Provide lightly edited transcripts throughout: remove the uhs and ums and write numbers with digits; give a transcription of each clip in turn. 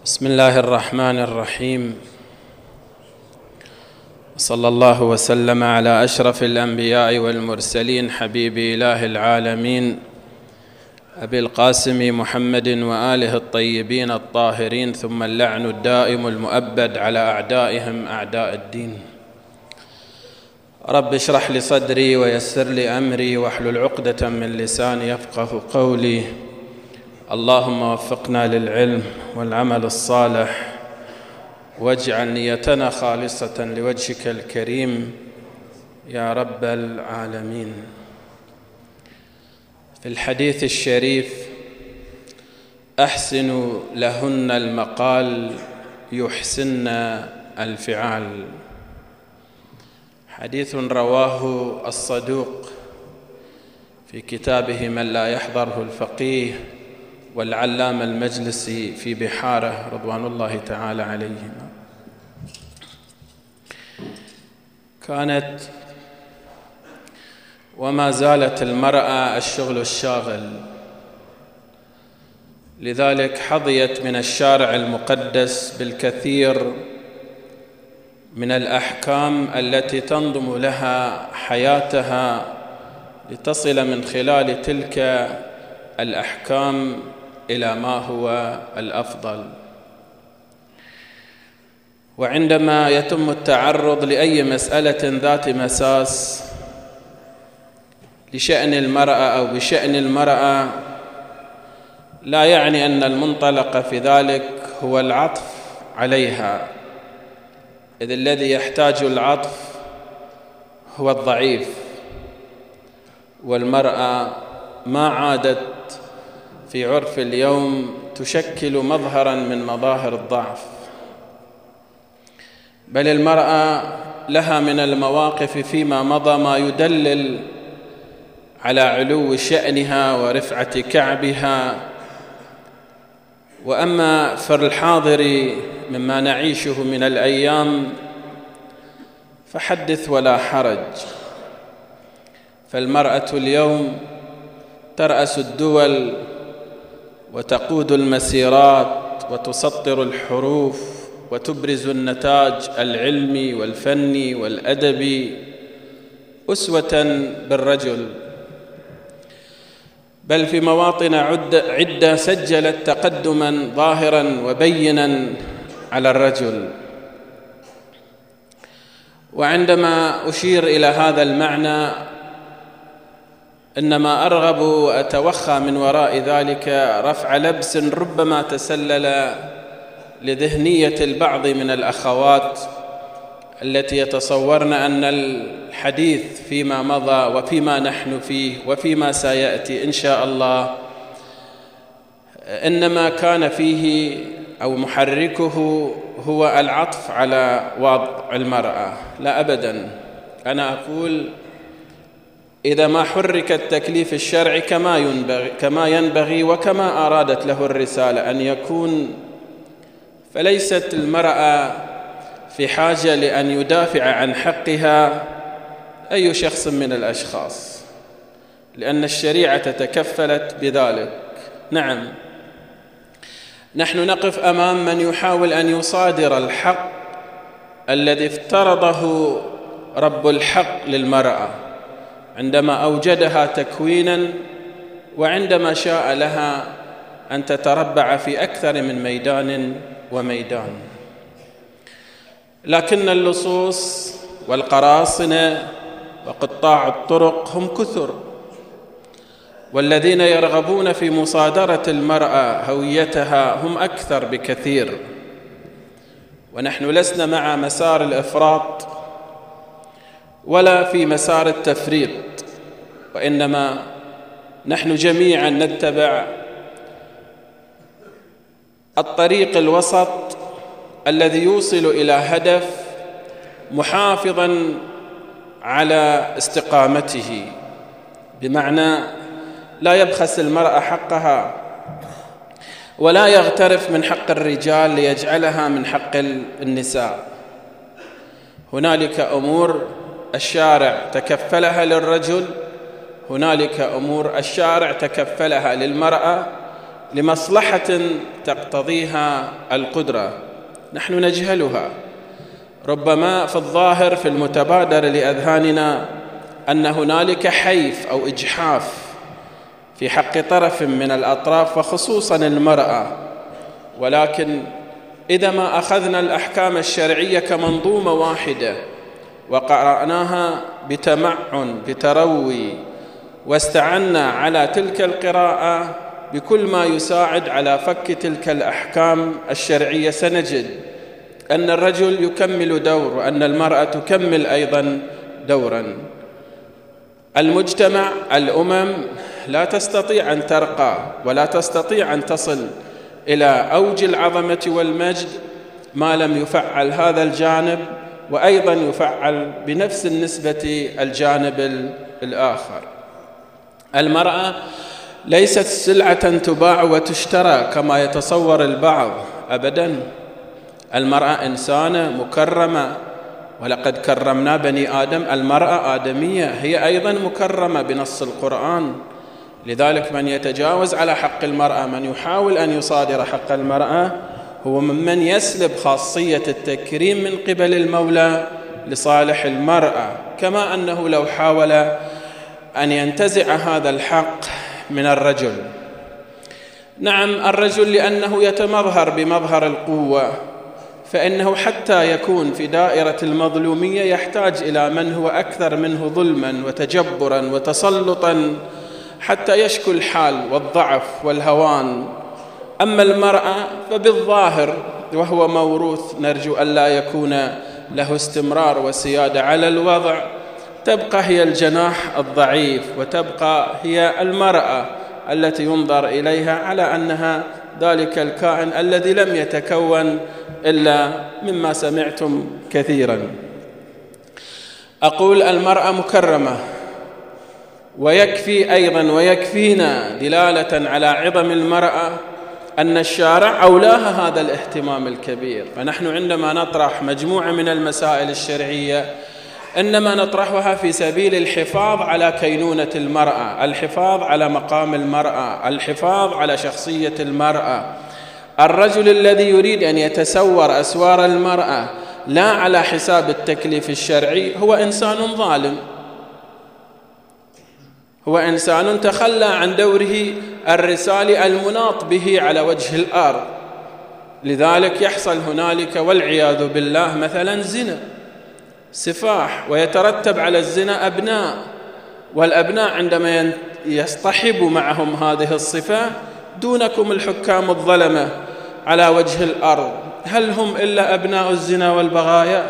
بسم الله الرحمن الرحيم، صلى الله وسلم على أشرف الأنبياء والمرسلين حبيب إله العالمين أبي القاسم محمد وآله الطيبين الطاهرين، ثم اللعن الدائم المؤبد على أعدائهم أعداء الدين. رب اشرح لي صدري ويسر لي أمري واحلل عقدة من لساني يفقه قولي. اللهم وفقنا للعلم والعمل الصالح، واجعل نيتنا خالصة لوجهك الكريم يا رب العالمين. في الحديث الشريف: أحسن لهن المقال يحسن الفعال. حديث رواه الصدوق في كتابه من لا يحضره الفقيه، والعلامة المجلسي في بحاره رضوان الله تعالى عليهما. كانت وما زالت المرأة الشغل الشاغل، لذلك حظيت من الشارع المقدس بالكثير من الأحكام التي تنظم لها حياتها لتصل من خلال تلك الأحكام إلى ما هو الأفضل. وعندما يتم التعرض لأي مسألة ذات مساس لشأن المرأة أو بشأن المرأة، لا يعني أن المنطلق في ذلك هو العطف عليها، إذ الذي يحتاج العطف هو الضعيف، والمرأة ما عادت في عرف اليوم تشكل مظهراً من مظاهر الضعف، بل المرأة لها من المواقف فيما مضى ما يدلل على علو شأنها ورفعة كعبها. وأما في الحاضر مما نعيشه من الأيام فحدث ولا حرج، فالمرأة اليوم ترأس الدول وتقود المسيرات وتسطر الحروف وتبرز النتاج العلمي والفني والأدبي أسوة بالرجل، بل في مواطن عدة سجلت تقدما ظاهرا وبينا على الرجل. وعندما أشير إلى هذا المعنى إنما أرغب وأتوخى من وراء ذلك رفع لبس ربما تسلل لذهنية البعض من الأخوات التي يتصورن أن الحديث فيما مضى وفيما نحن فيه وفيما سيأتي إن شاء الله إنما كان فيه أو محركه هو العطف على وضع المرأة. لا أبدا، أنا أقول إذا ما حرك التكليف الشرعي كما ينبغي وكما أرادت له الرسالة أن يكون، فليست المرأة في حاجة لأن يدافع عن حقها أي شخص من الأشخاص، لأن الشريعة تكفلت بذلك. نعم، نحن نقف أمام من يحاول أن يصادر الحق الذي افترضه رب الحق للمرأة عندما أوجدها تكوينا، وعندما شاء لها أن تتربع في أكثر من ميدان وميدان. لكن اللصوص والقراصنة وقطاع الطرق هم كثر، والذين يرغبون في مصادرة المرأة هويتها هم أكثر بكثير. ونحن لسنا مع مسار الإفراط ولا في مسار التفريط، وإنما نحن جميعا نتبع الطريق الوسط الذي يوصل إلى هدف محافظا على استقامته، بمعنى لا يبخس المرأة حقها ولا يغترف من حق الرجال ليجعلها من حق النساء. هنالك أمور الشارع تكفلها للرجل، هنالك أمور الشارع تكفلها للمرأة، لمصلحة تقتضيها القدرة نحن نجهلها. ربما في الظاهر في المتبادر لأذهاننا أن هنالك حيف أو إجحاف في حق طرف من الأطراف وخصوصا المرأة، ولكن إذا ما أخذنا الأحكام الشرعية كمنظومة واحدة وقرأناها بتمعن بتروي واستعنا على تلك القراءة بكل ما يساعد على فك تلك الأحكام الشرعية، سنجد أن الرجل يكمل دور وأن المرأة تكمل أيضا دورا. المجتمع، الأمم لا تستطيع أن ترقى ولا تستطيع أن تصل إلى أوج العظمة والمجد ما لم يفعل هذا الجانب، وأيضا يفعل بنفس النسبة الجانب الآخر. المرأة ليست سلعة تباع وتشترى كما يتصور البعض، أبدا. المرأة إنسانة مكرمة، ولقد كرمنا بني آدم. المرأة آدمية، هي أيضا مكرمة بنص القرآن. لذلك من يتجاوز على حق المرأة، من يحاول أن يصادر حق المرأة، هو ممن يسلب خاصية التكريم من قبل المولى لصالح المرأة، كما أنه لو حاول أن ينتزع هذا الحق من الرجل. نعم، الرجل لأنه يتمظهر بمظهر القوة، فإنه حتى يكون في دائرة المظلومية يحتاج إلى من هو أكثر منه ظلما وتجبرا وتسلطا حتى يشكو الحال والضعف والهوان. أما المرأة فبالظاهر وهو موروث نرجو ألا يكون له استمرار وسيادة على الوضع، تبقى هي الجناح الضعيف، وتبقى هي المرأة التي ينظر إليها على أنها ذلك الكائن الذي لم يتكون إلا مما سمعتم كثيرا. أقول المرأة مكرمة، ويكفي أيضا ويكفينا دلالة على عظم المرأة أن الشارع أولاها هذا الاهتمام الكبير. فنحن عندما نطرح مجموعة من المسائل الشرعية إنما نطرحها في سبيل الحفاظ على كينونة المرأة، الحفاظ على مقام المرأة، الحفاظ على شخصية المرأة. الرجل الذي يريد أن يتسور أسوار المرأة لا على حساب التكليف الشرعي هو إنسان ظالم، هو إنسان تخلى عن دوره الرسالي المناط به على وجه الأرض. لذلك يحصل هنالك والعياذ بالله مثلا زنا، سفاح، ويترتب على الزنا أبناء، والأبناء عندما يصطحب معهم هذه الصفة دونكم الحكام الظلمة على وجه الأرض، هل هم إلا أبناء الزنا والبغايا؟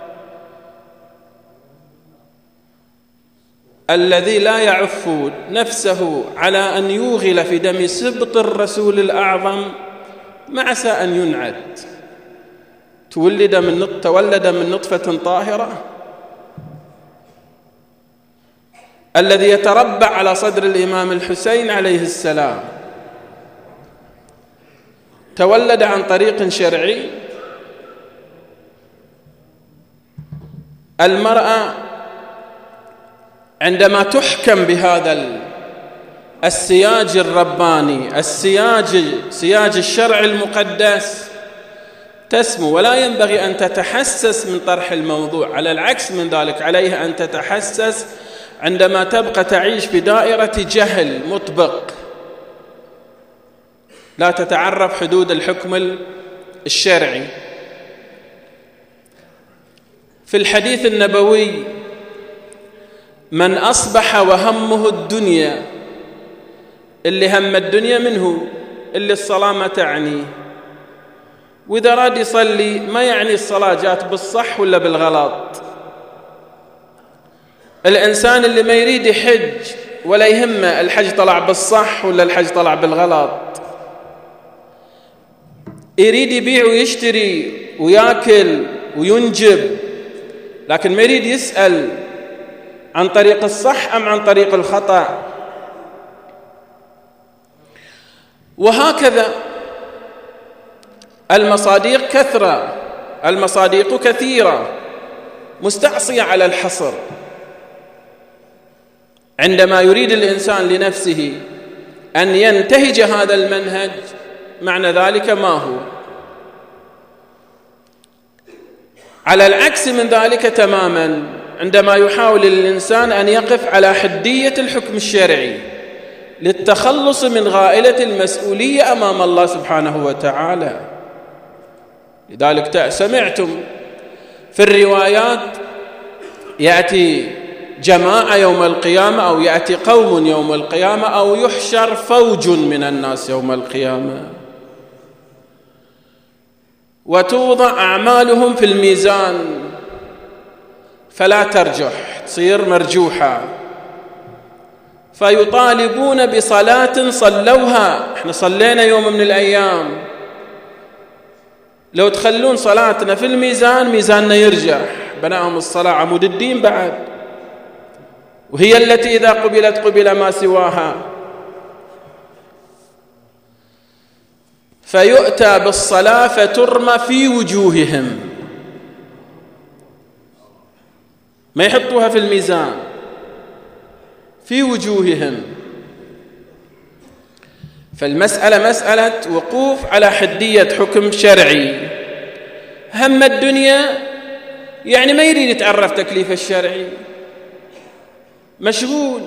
الذي لا يعف نفسه على أن يوغل في دم سبط الرسول الأعظم معسى أن ينعد. تولد من نطفة طاهرة، الذي يتربع على صدر الإمام الحسين عليه السلام تولد عن طريق شرعي. المرأة عندما تحكم بهذا السياج الرباني، سياج الشرع المقدس، تسمو، ولا ينبغي أن تتحسس من طرح الموضوع. على العكس من ذلك، عليها أن تتحسس عندما تبقى تعيش في دائرة جهل مطبق، لا تتعرف حدود الحكم الشرعي. في الحديث النبوي: من أصبح وهمه الدنيا، اللي هم الدنيا منه اللي الصلاة ما تعني، وإذا راد يصلي ما يعني الصلاة جات بالصح ولا بالغلط. الإنسان اللي ما يريد يحج ولا يهمه الحج طلع بالصح ولا الحج طلع بالغلط، يريد يبيع ويشتري وياكل وينجب، لكن ما يريد يسأل عن طريق الصح أم عن طريق الخطأ. وهكذا المصادق كثرة، المصادق كثيرة مستعصية على الحصر. عندما يريد الإنسان لنفسه أن ينتهج هذا المنهج، معنى ذلك ما هو؟ على العكس من ذلك تماما، عندما يحاول الإنسان أن يقف على حدية الحكم الشرعي للتخلص من غائلة المسؤولية أمام الله سبحانه وتعالى. لذلك سمعتم في الروايات يأتي جماعة يوم القيامة، أو يأتي قوم يوم القيامة، أو يحشر فوج من الناس يوم القيامة، وتوضع أعمالهم في الميزان فلا ترجح، تصير مرجوحة، فيطالبون بصلاة صلوها. احنا صلينا يوم من الأيام، لو تخلون صلاتنا في الميزان ميزاننا يرجح. بناهم الصلاة عمود الدين بعد، وهي التي إذا قبلت قبل ما سواها. فيؤتى بالصلاة فترمى في وجوههم، ما يحطوها في الميزان، في وجوههم. فالمسألة مسألة وقوف على حدية حكم شرعي. هم الدنيا يعني ما يريد يتعرف تكليف الشرعي، مشغول.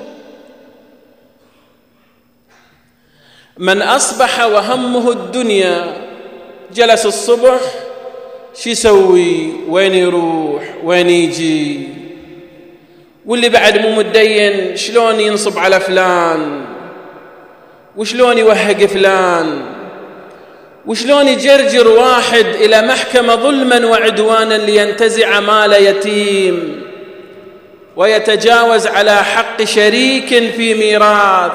من أصبح وهمه الدنيا جلس الصبح شو يسوي، وين يروح، وين يجي، واللي بعد مو متدين شلون ينصب على فلان، وشلون يوهق فلان، وشلون يجرجر واحد إلى محكمة ظلما وعدوانا لينتزع مال يتيم ويتجاوز على حق شريك في ميراث.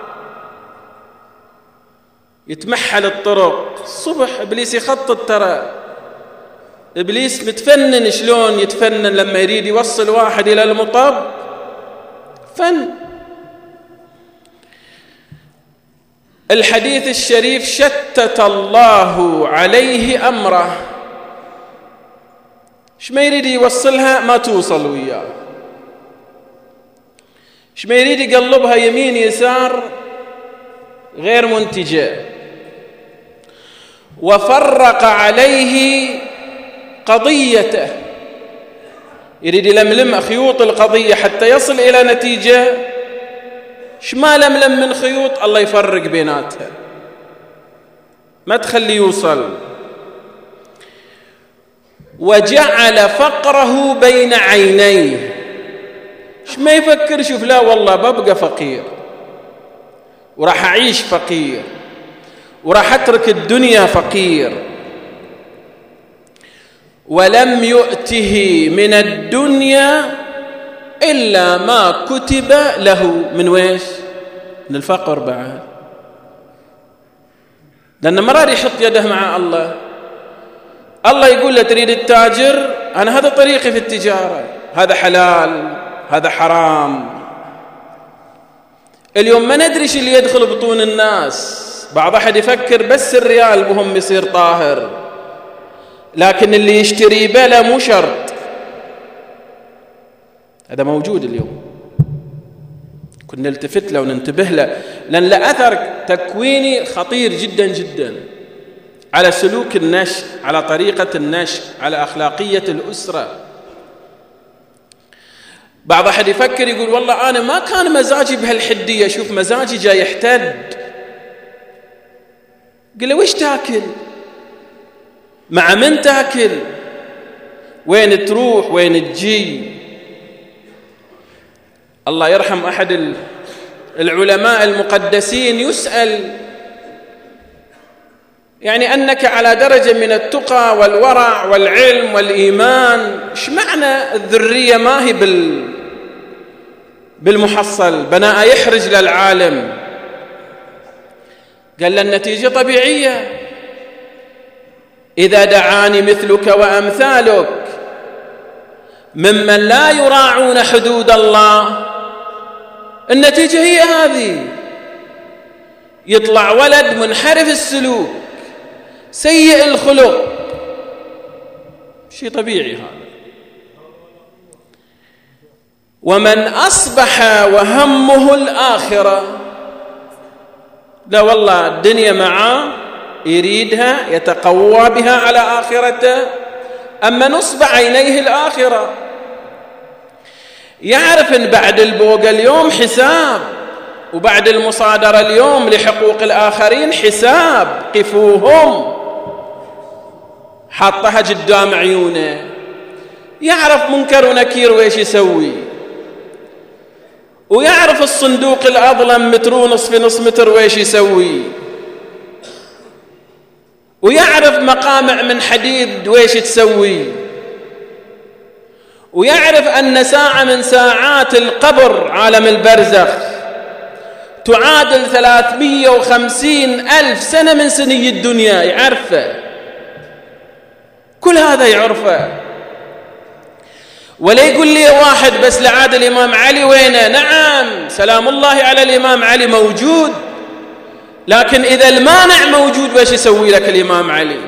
يتمحل الطرق الصبح، إبليس يخطط، ترى إبليس متفنن. شلون يتفنن لما يريد يوصل واحد إلى المطب؟ فن. الحديث الشريف شتت الله عليه أمره، ايش ما يريد يوصلها ما توصل وياه، ايش ما يريد يقلبها يمين يسار غير منتجة. وفرق عليه قضيته، يريد يلملم خيوط القضية حتى يصل إلى نتيجة. ايش ما لملم من خيوط الله يفرق بيناتها، ما تخلي يوصل. وجعل فقره بين عينيه، ايش ما يفكر، شوف لا والله ببقى فقير، وراح أعيش فقير، وراح أترك الدنيا فقير. ولم يؤته من الدنيا إلا ما كتب له. من ويش؟ من الفقر بعد، لأنه ما راد يحط يده مع الله. الله يقول له تريد التاجر، أنا هذا طريقي في التجارة، هذا حلال هذا حرام. اليوم ما ندري شو اللي يدخل بطون الناس. بعض أحد يفكر بس الريال مهم يصير طاهر، لكن اللي يشتري بلا مو شرط. هذا موجود اليوم، كنا نلتفت له وننتبه له، لأن له أثر تكويني خطير جدا جدا على سلوك النشء، على طريقة النشء، على أخلاقية الأسرة. بعض أحد يفكر يقول والله أنا ما كان مزاجي بهالحدية، شوف مزاجي جاي يحتد. قل له وش تاكل؟ مع من تاكل؟ وين تروح؟ وين تجي؟ الله يرحم أحد العلماء المقدسين يسأل، يعني أنك على درجة من التقى والورع والعلم والإيمان، إيش معنى الذرية ما هي بالمحصل؟ بناء يحرج للعالم. قال له النتيجة طبيعية، إذا دعاني مثلك وأمثالك ممن لا يراعون حدود الله، النتيجة هي هذه. يطلع ولد منحرف السلوك سيء الخلق، شيء طبيعي هذا. ومن أصبح وهمه الآخرة، لا والله الدنيا معاه يريدها يتقوى بها على آخرته، أما نصب عينيه الآخرة. يعرف أن بعد البوغ اليوم حساب، وبعد المصادرة اليوم لحقوق الآخرين حساب، قفوهم، حطها قدام عيونه. يعرف منكر ونكير ويش يسوي، ويعرف الصندوق الأظلم متر ونصف في نص متر ويش يسوي، ويعرف مقامع من حديد ويش تسوي، ويعرف أن ساعة من ساعات القبر عالم البرزخ تعادل 350,000 سنة من سني الدنيا. يعرفه، كل هذا يعرفه. ولا يقول لي واحد بس لعاد الإمام علي وينه؟ نعم سلام الله على الإمام علي موجود، لكن إذا المانع موجود وش يسوي لك الإمام علي؟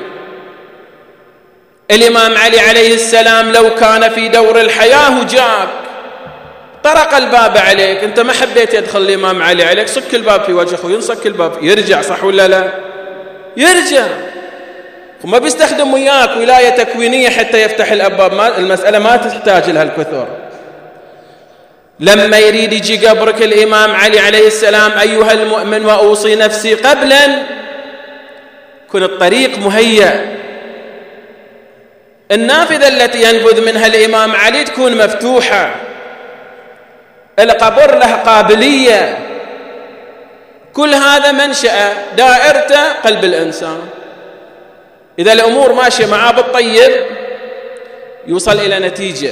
الإمام علي عليه السلام لو كان في دور الحياة وجاك طرق الباب عليك، أنت ما حبيت يدخل الإمام علي عليك، صك الباب في وجهه وينصك الباب، يرجع صح ولا لا؟ يرجع. وما بيستخدم وياك ولاية تكوينية حتى يفتح الأبواب، المسألة ما تحتاج لها الكثر. لما يريد يجي قبرك الإمام علي عليه السلام: أيها المؤمن وأوصي نفسي قبلا، كن الطريق مهيأ، النافذة التي ينفذ منها الإمام علي تكون مفتوحة، القبر له قابلية. كل هذا منشأ دائرته قلب الإنسان. إذا الأمور ماشية معاه بالطيب يوصل إلى نتيجة.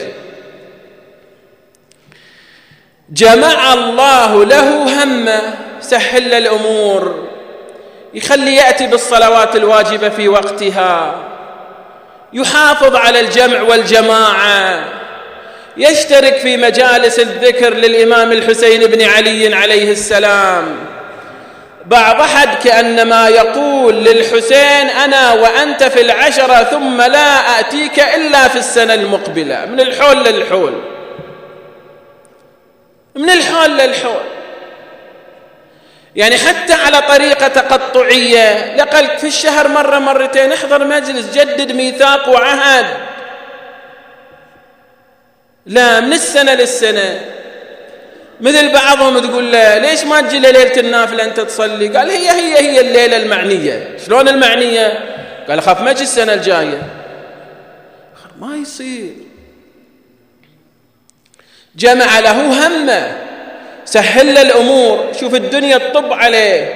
جمع الله له همه، سهل الأمور، يخلي يأتي بالصلوات الواجبة في وقتها، يحافظ على الجمع والجماعة، يشترك في مجالس الذكر للإمام الحسين بن علي عليه السلام. بعض أحد كأنما يقول للحسين: أنا وأنت في العشرة ثم لا أأتيك إلا في السنة المقبلة. من الحول للحول، من الحول للحول، يعني حتى على طريقة تقطعية، لقل في الشهر مرة مرتين احضر مجلس، جدد ميثاق وعهد. لا، من السنة للسنة. مثل بعضهم تقول له: ليش ما تجي ليلة النافلة أنت تصلي؟ قال: هي الليلة المعنية. شلون المعنية؟ قال: أخاف ما أجي السنة الجاية. ما يصير. جمع له همه، سهل له الأمور. شوف الدنيا تطب عليه،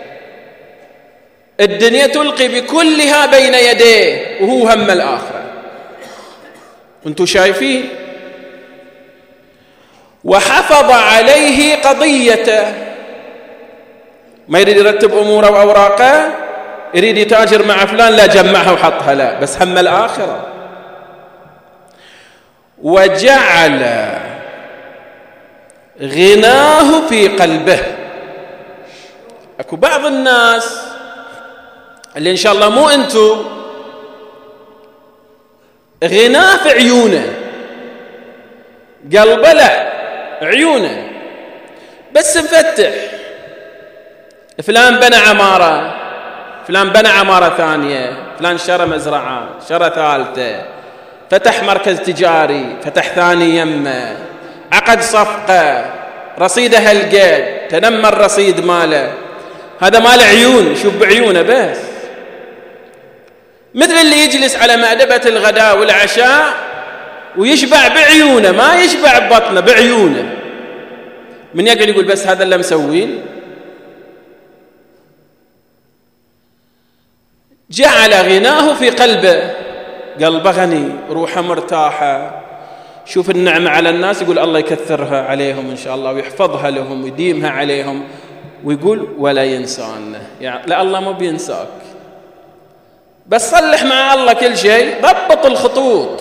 الدنيا تلقي بكلها بين يديه، وهو هم الآخرة. أنتم شايفين؟ وحفظ عليه قضيته، ما يريد يرتب أموره وأوراقه، يريد يتاجر مع فلان، لا جمعها وحطها، لا، بس هم الآخرة. وجعل غناه في قلبه. اكو بعض الناس اللي ان شاء الله مو انتو، غناه في عيونه، قلبه لا، عيونه بس مفتح. فلان بنى عمارة، فلان بنى عمارة ثانية، فلان شرى مزرعة، شرى ثالثة، فتح مركز تجاري، فتح ثاني يمه، عقد صفقة، رصيده هالقد، تنمى الرصيد ماله. هذا مال عيون، شوف بعيونه بس. مثل اللي يجلس على مأدبة الغداء والعشاء ويشبع بعيونه، ما يشبع ببطنه، بعيونه. من يقعد يقول بس هذا اللي مسوين. جعل غناه في قلبه، قلبه غني، روحه مرتاحة. شوف النعمة على الناس، يقول الله يكثرها عليهم إن شاء الله، ويحفظها لهم ويديمها عليهم، ويقول ولا ينسانا. يعني لا، الله ما بينساك، بس صلح مع الله كل شيء، ضبط الخطوط.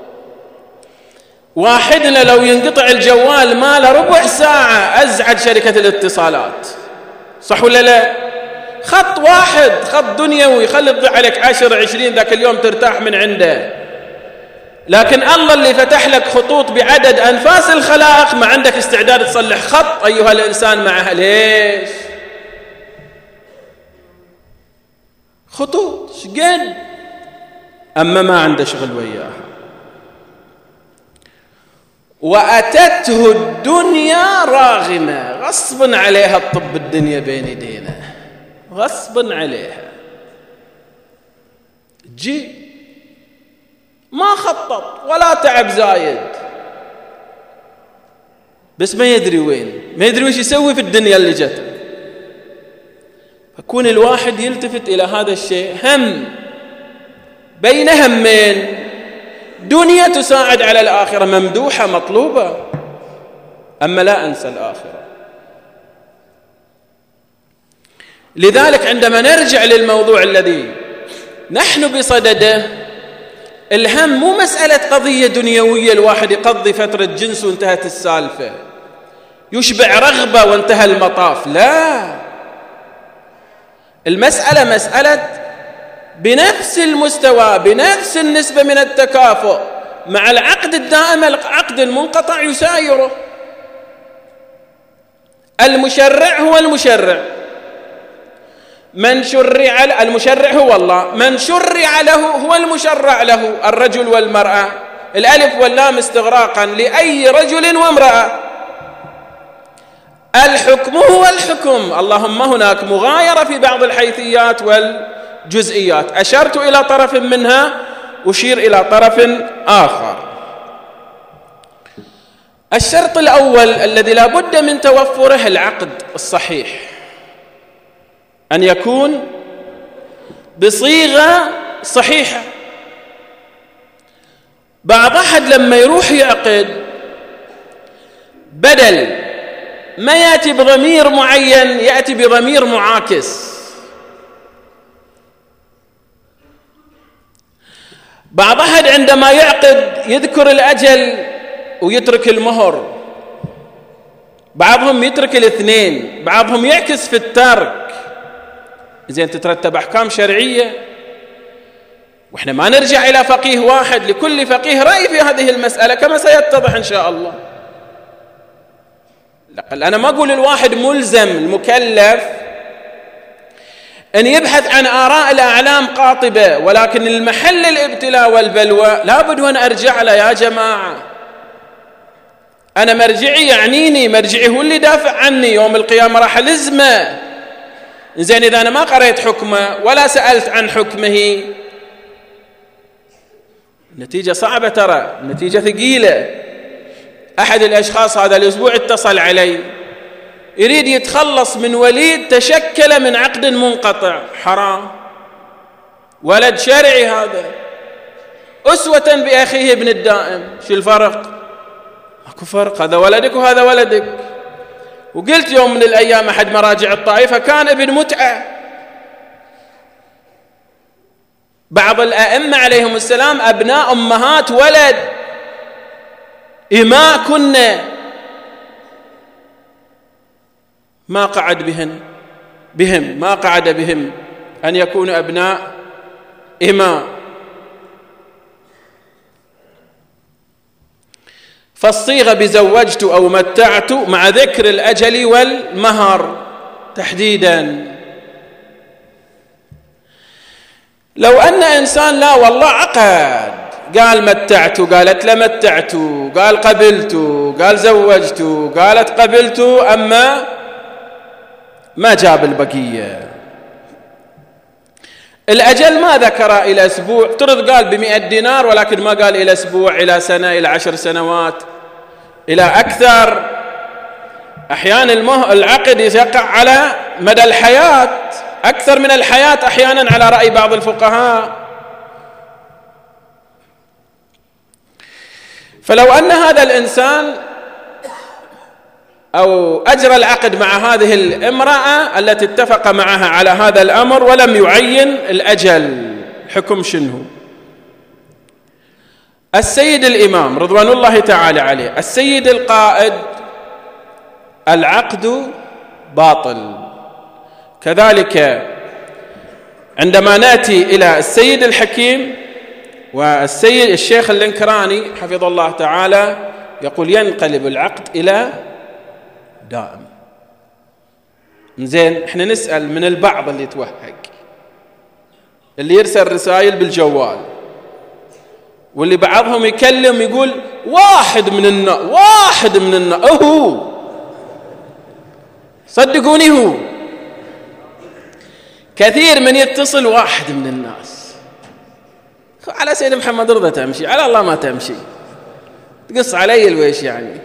واحدنا لو ينقطع الجوال ماله ربع ساعة أزعج شركة الاتصالات، صح ولا لا؟ خط واحد، خط دنيوي، خلي تضيع عليك 10 20 ذاك اليوم ترتاح من عنده. لكن الله اللي فتح لك خطوط بعدد أنفاس الخلائق، ما عندك استعداد تصلح خط أيها الإنسان معها. ليش؟ خطوط شقد، أما ما عنده شغل وياها. وأتته الدنيا راغمة، غصبا عليها الطب الدنيا بين يدينا، غصبا عليها جي، ما خطط ولا تعب زايد، بس ما يدري وين، ما يدري وش يسوي في الدنيا اللي جته. فكون الواحد يلتفت إلى هذا الشيء، هم بين همين، دنيا تساعد على الآخرة، ممدوحة مطلوبة، أما لا أنسى الآخرة. لذلك عندما نرجع للموضوع الذي نحن بصدده، الهم مو مسألة قضية دنيوية الواحد يقضي فترة جنس وانتهت السالفة، يشبع رغبة وانتهى المطاف، لا، المسألة مسألة بنفس المستوى، بنفس النسبة من التكافؤ مع العقد الدائم، العقد المنقطع يسايره. المشرع هو المشرع، من شرع، المشرع هو الله، من شرع له هو المشرع له، الرجل والمرأة، الألف واللام استغراقا لأي رجل وامرأة. الحكم هو الحكم، اللهم هناك مغايرة في بعض الحيثيات والجزئيات، أشرت إلى طرف منها، أشير إلى طرف آخر. الشرط الأول الذي لا بد من توفره العقد الصحيح، أن يكون بصيغة صحيحة. بعض أحد لما يروح يعقد، بدل ما يأتي بضمير معين يأتي بضمير معاكس. بعض أحد عندما يعقد يذكر الأجل ويترك المهر، بعضهم يترك الاثنين، بعضهم يعكس في الترك. زين، تترتب أحكام شرعية، وإحنا ما نرجع إلى فقيه واحد، لكل فقيه رأي في هذه المسألة كما سيتضح إن شاء الله. أنا ما أقول الواحد ملزم المكلف أن يبحث عن آراء الأعلام قاطبة، ولكن المحل الابتلاء والبلوى لابد وأن أرجع له. يا جماعة، أنا مرجعي يعنيني، مرجعي هو اللي دافع عني، يوم القيامة راح ألزمه. زين، إذا أنا ما قرأت حكمه ولا سألت عن حكمه، النتيجة صعبة، ترى النتيجة ثقيلة. أحد الأشخاص هذا الأسبوع اتصل علي، يريد يتخلص من وليد تشكل من عقد منقطع، حرام، ولد شرعي هذا، أسوة بأخيه ابن الدائم. شو الفرق؟ ماكو فرق، هذا ولدك وهذا ولدك. وقلت يوم من الأيام أحد مراجع الطائفة كان ابن متعة. بعض الأئمة عليهم السلام أبناء أمهات ولد، إماء كنا، ما قعد بهم ما قعد بهم أن يكونوا أبناء إماء. فالصيغة بزوجت أو متعت مع ذكر الأجل والمهر تحديدا. لو أن إنسان لا والله عقد، قال متعت، قالت لمتعت، قال قبلت، قال زوجت، قالت قبلت، أما ما جاب البقية. الأجل ما ذكر إلى أسبوع، افترض قال ب100 دينار، ولكن ما قال إلى أسبوع، إلى سنة، إلى 10 سنوات، إلى أكثر. أحيانا العقد يقع على مدى الحياة، أكثر من الحياة أحيانا على رأي بعض الفقهاء. فلو أن هذا الإنسان أو أجرى العقد مع هذه الامرأة التي اتفق معها على هذا الأمر ولم يعين الأجل، حكم شنو؟ السيد الإمام رضوان الله تعالى عليه، السيد القائد، العقد باطل. كذلك عندما نأتي إلى السيد الحكيم والسيد الشيخ الانكراني حفظه الله تعالى، يقول ينقلب العقد إلى دائم. زين، احنا نسأل من البعض اللي توهق، اللي يرسل رسائل بالجوال، واللي بعضهم يكلم يقول واحد من الناس هو، صدقوني هو كثير من يتصل واحد من الناس. على سيد محمد رضا تمشي، على الله ما تمشي، تقص علي الويش يعني.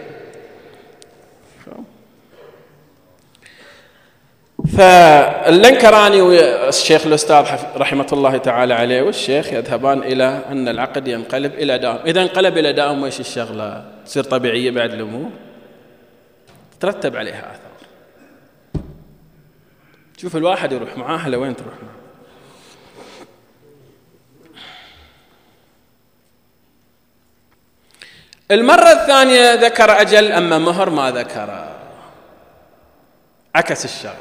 فاللنكراني والشيخ الأستاذ رحمة الله تعالى عليه والشيخ يذهبان إلى أن العقد ينقلب إلى دائم. إذا انقلب إلى دائم وإيش الشغلة؟ تصير طبيعية بعد الأمور، ترتب عليها آثار. شوف الواحد يروح معاه لوين تروح معاه. المرة الثانية ذكر أجل، أما مهر ما ذكر، عكس الشغلة.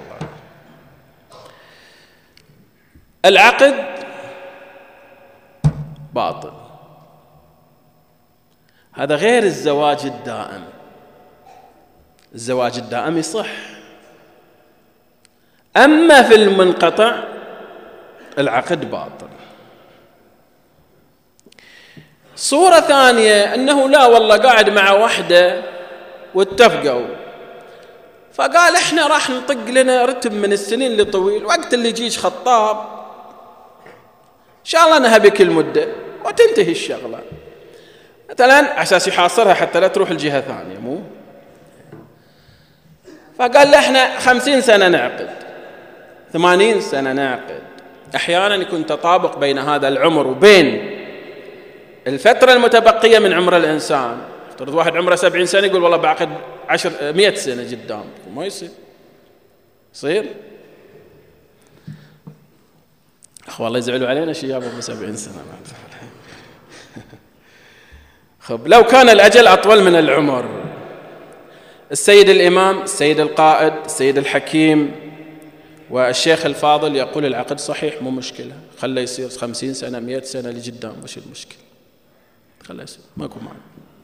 العقد باطل، هذا غير الزواج الدائم. الزواج الدائم يصح، أما في المنقطع العقد باطل. صورة ثانية أنه لا والله قاعد مع وحدة واتفقوا، فقال إحنا راح نطق لنا رتب من السنين اللي طويل، وقت اللي يجيش خطاب إن شاء الله نهبك المدة وتنتهي الشغلة، مثلا على أساس يحاصرها حتى لا تروح الجهة ثانية. مو فقال له إحنا 50 سنة نعقد، 80 سنة نعقد. أحيانا يكون تطابق بين هذا العمر وبين الفترة المتبقية من عمر الإنسان. افترض واحد عمره 70 سنة يقول والله بعقد 100 سنة قدام، ما يصير. أخوة الله يزعلوا علينا شياب أبو 70 سنة. خب لو كان الأجل أطول من العمر، السيد الإمام، السيد القائد، السيد الحكيم والشيخ الفاضل يقول العقد صحيح، مو مشكلة، خليه يصير 50 سنة 100 سنة لقدام، وش المشكلة؟ خليه يصير، ماكو معنى.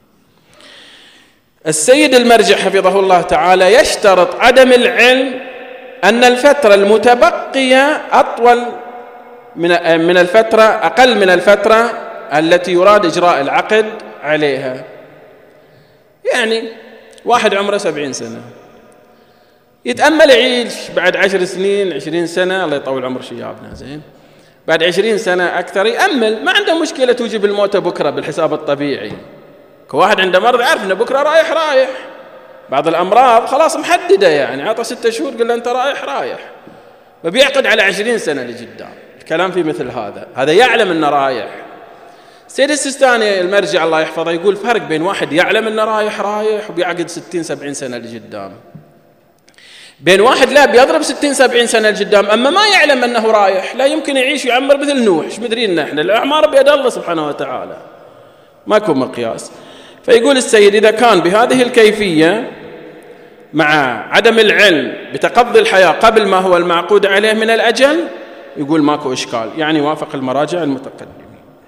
السيد المرجع حفظه الله تعالى يشترط عدم العلم أن الفترة المتبقية أطول من الفترة، أقل من الفترة التي يراد إجراء العقد عليها. يعني واحد عمره 70 سنة يتأمل يعيش بعد 10 سنين 20 سنة، الله يطول عمر شيابنا، زين، بعد 20 سنة أكثر يأمل، ما عنده مشكلة توجب الموت بكرة بالحساب الطبيعي. كواحد عنده مرض يعرف أنه بكرة رايح. بعض الأمراض خلاص محددة، يعني عطى 6 شهور قل له أنت رايح، فبيعقد على 20 سنة لقدام. الكلام في مثل هذا يعلم أنه رايح. سيد السيستاني المرجع الله يحفظه يقول فرق بين واحد يعلم أنه رايح وبيعقد 60-70 سنة لقدام، بين واحد لا بيضرب 60-70 سنة لقدام أما ما يعلم أنه رايح، لا يمكن يعيش ويعمر مثل نوح. ايش مدرين احنا؟ الأعمار بيد الله سبحانه وتعالى، ماكو مقياس. فيقول السيد إذا كان بهذه الكيفية مع عدم العلم بتقضي الحياة قبل ما هو المعقود عليه من الأجل، يقول ماكو إشكال، يعني وافق المراجع المتقدمين.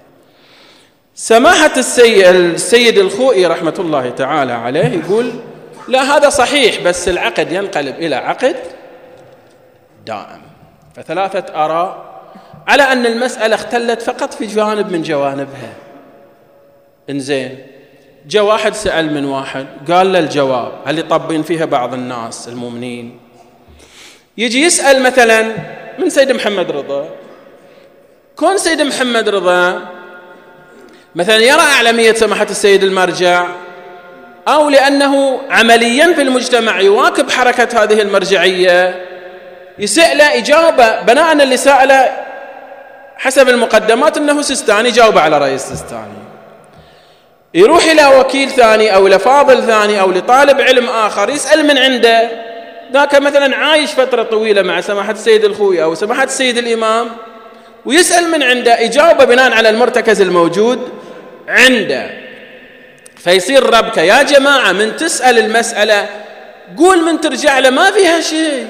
سماحة السيد الخوئي رحمة الله تعالى عليه يقول لا هذا صحيح، بس العقد ينقلب إلى عقد دائم. فثلاثة آراء على أن المسألة اختلت فقط في جانب من جوانبها. إنزين، جاء واحد سأل من واحد قال له الجواب، هل يطبين فيها بعض الناس المؤمنين؟ يجي يسأل مثلا من سيد محمد رضا، كون سيد محمد رضا مثلا يرى أعلمية سماحة السيد المرجع، أو لأنه عمليا في المجتمع يواكب حركة هذه المرجعية، يسأله إجابة بناء اللي سأله حسب المقدمات أنه سيستاني، جاوب على رأي السيستاني. يروح إلى وكيل ثاني أو إلى فاضل ثاني أو لطالب علم آخر يسأل من عنده، ذاك مثلا عايش فترة طويلة مع سماحة السيد الخوئي أو سماحة السيد الإمام، ويسأل من عنده إجابة بناء على المرتكز الموجود عنده. فيصير ربكة يا جماعة، من تسأل المسألة قول من ترجع له، ما فيها شيء.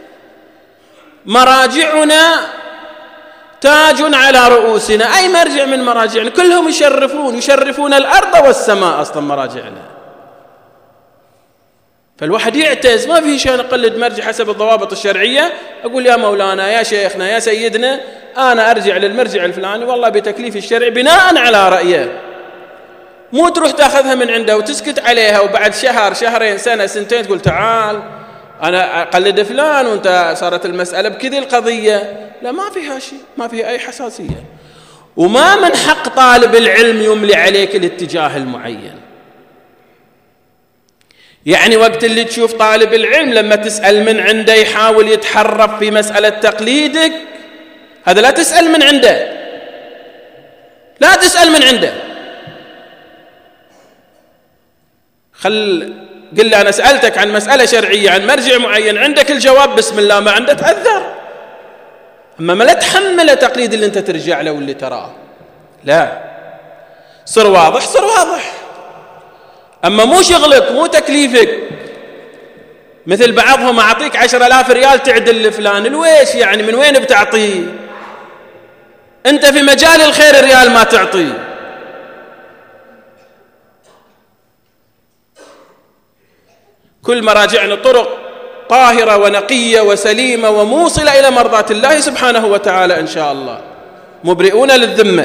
مراجعنا تاج على رؤوسنا، أي مرجع من مراجعنا كلهم يشرفون الأرض والسماء، أصلا مراجعنا. فالواحد يعتز، ما في شيء نقلد مرجع حسب الضوابط الشرعية، أقول يا مولانا يا شيخنا يا سيدنا أنا أرجع للمرجع الفلاني والله بتكليف الشرع بناء على رأيه، مو تروح تأخذها من عنده وتسكت عليها وبعد شهر شهرين سنة سنتين تقول تعال أنا أقلد فلان وأنت صارت المسألة بكذي القضية. لا، ما فيها شيء، ما فيها أي حساسية. وما من حق طالب العلم يملي عليك الاتجاه المعين. يعني وقت اللي تشوف طالب العلم لما تسأل من عنده يحاول يتحرف في مسألة تقليدك، هذا لا تسأل من عنده، لا تسأل من عنده. قل لي أنا سألتك عن مسألة شرعية عن مرجع معين، عندك الجواب بسم الله، ما عنده تعذر. أما ما لا تحمل تقليد اللي أنت ترجع له واللي تراه، لا، صر واضح صر واضح. أما مو شغلك مو تكليفك، مثل بعضهم أعطيك 10,000 ريال تعدل لفلان، الويش يعني من وين بتعطيه؟ أنت في مجال الخير الريال ما تعطيه. كل مراجعنا طرق طاهرة ونقية وسليمة وموصلة إلى مرضاة الله سبحانه وتعالى إن شاء الله، مبرئون للذمة.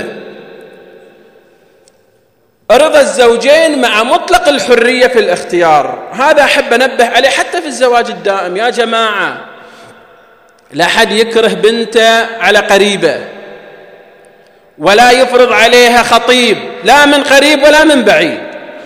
رضا الزوجين مع مطلق الحرية في الاختيار، هذا أحب أنبه عليه حتى في الزواج الدائم. يا جماعة، لا حد يكره بنته على قريبة، ولا يفرض عليها خطيب لا من قريب ولا من بعيد.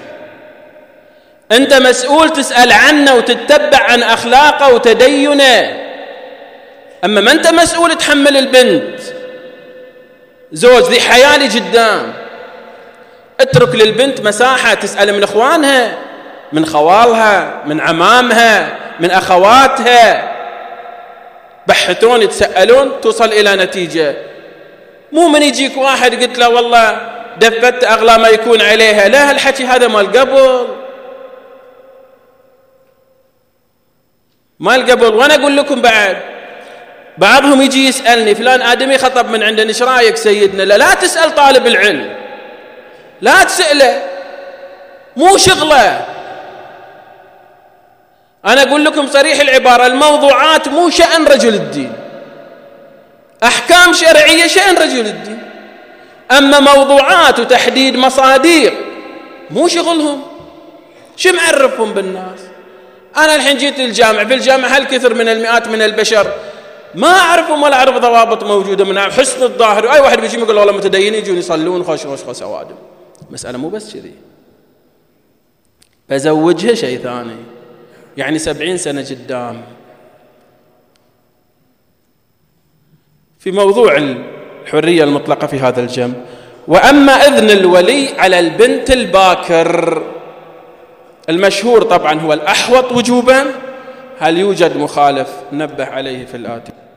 أنت مسؤول تسأل عنه وتتبع عن أخلاقه وتدينه، أما ما أنت مسؤول تحمل البنت زوج ذي حيالي قدام. اترك للبنت مساحة تسأل من إخوانها، من خوالها، من عمامها، من أخواتها، بحثون يتسألون توصل إلى نتيجة. مو من يجيك واحد قلت له والله دفت أغلى ما يكون عليها، لا، هالحكي هذا مال قبل، مال قبل. وأنا أقول لكم بعضهم يجي يسألني فلان آدمي خطب من عندنا إيش رأيك سيدنا؟ لا تسأل طالب العلم، لا تسأله، مو شغله. أنا أقول لكم صريح العبارة، الموضوعات مو شأن رجل الدين، أحكام شرعية شأن رجل الدين، أما موضوعات وتحديد مصادر مو شغلهم. شو معرفهم بالناس؟ أنا الحين جيت الجامع، في الجامع هالكثر من المئات من البشر ما أعرفهم ولا أعرف ضوابط موجودة من حسن الظاهر. أي واحد بيجي يقول والله متدينين يجون يصلون خوش أوادم. مسألة مو بس كذي، بزوجها شيء ثاني، يعني 70 سنة قدام. في موضوع الحرية المطلقة في هذا الجنب. وأما إذن الولي على البنت الباكر، المشهور طبعا هو الأحوط وجوبا، هل يوجد مخالف؟ نبه عليه في الآتي.